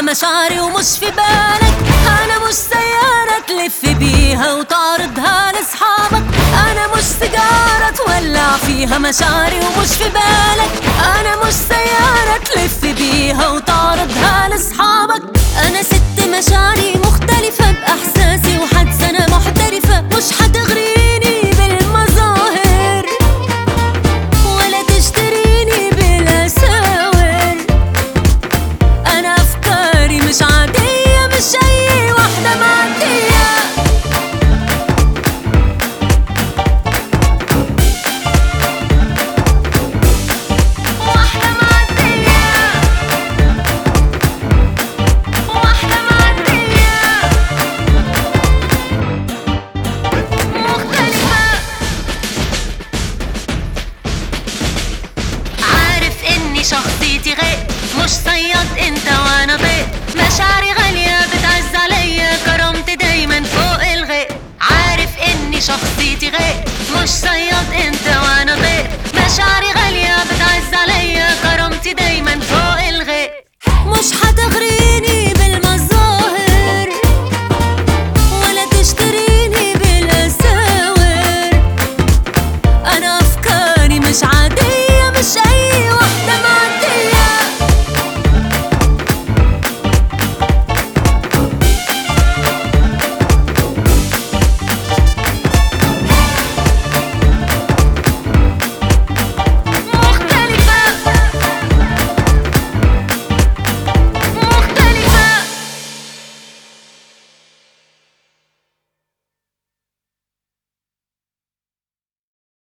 فيها مشاعري ومش في بالك. أنا مش سيارة تلف بيها وتعرضها لأصحابك. أنا مش سيجارة تولع فيها مشاعري ومش في بالك. أنا مش سيارة تلف بيها وتعرضها لأصحابك. أنا ست مشاعري مختلفة بإحساسي وحدس أنا محترفة. مش حتغريني بالمظاهر ولا تشتريني بالأساور. أنا أفكاري مش عادية، مش أي واحدة معدية. واحدة معدية، واحدة معدية مختلفة. عارف إني شخصيتي غير، مش صياد انت وانا طير. مشاعري غالية بتعز عليا، كرامتي دايما فوق الغير. عارف اني شخصيتي غير، مش صياد انت وانا